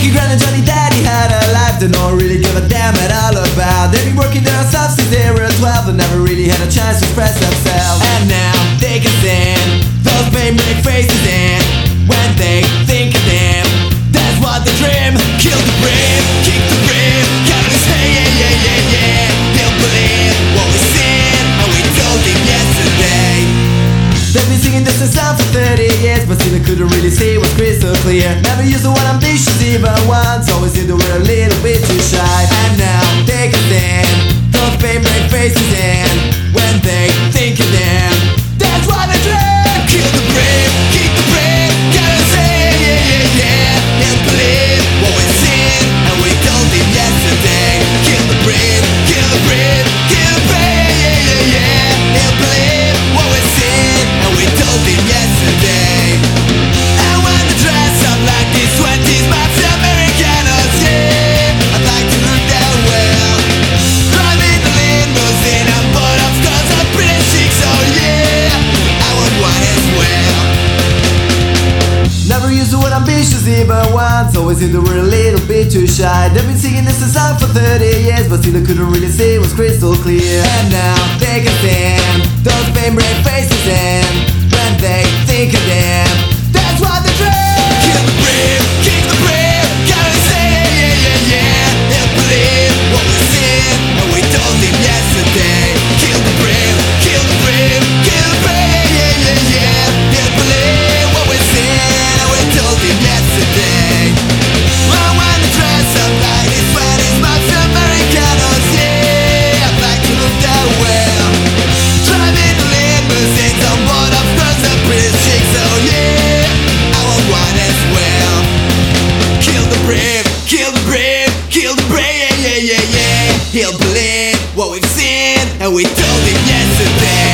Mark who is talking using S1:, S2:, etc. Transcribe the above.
S1: Jackie Grant and Johnny Depp had a life they don't really give a damn at all about. They've been working their ass off since they were 12. They never really had a chance to express themselves. And now they can stand those pain-break faces in when they think of them. That's what they dream. Kill the brave, kick the brave. Gotta say yeah, yeah, yeah, yeah. They'll believe what we said and we told them yesterday. They've been singing this song for 30 years, but still they couldn't really see what's crystal clear. Never used the word ambitious even once, always did the word a little bit too shy. And now they can stand those pain-break faces in when they think of them. That's why they dream. Kill the brave, keep the brave. Gotta say yeah, yeah, yeah. They'll believe what we said and we told them yesterday. Kill the brave, kill the brave, kill the brave, yeah, yeah, yeah. They'll believe what we said and we told them yesterday. And when they dress up like these 20s maps Americanos, yeah, I'd like to look that well. Driving the limousine and bored of cars I'm pretty chic, so yeah, I want one as well. Never used the word ambitious even once, always did the word a little bit too shy. They've been singing this song for 30 years, but still they couldn't really see it was crystal clear. And now they can stand those pain-break faces in when they think of them. That's what they dream. Kill the brave, kick the brave. Gotta say yeah, yeah, yeah. They'll believe what we said and we told them yesterday. Kill the brave, kill the brave, kill the brave, yeah, yeah, yeah. They'll believe what we said and we told them yesterday. Well, when they dress up like these 20s maps Americanos, yeah, I'd like to look that well. Driving the limousines on board of course I'm pretty chic, so yeah, I want one as well. Kill the brave, kill the brave, kill the brave, yeah, yeah, yeah, yeah. He'll believe what we've seen and we told him yesterday.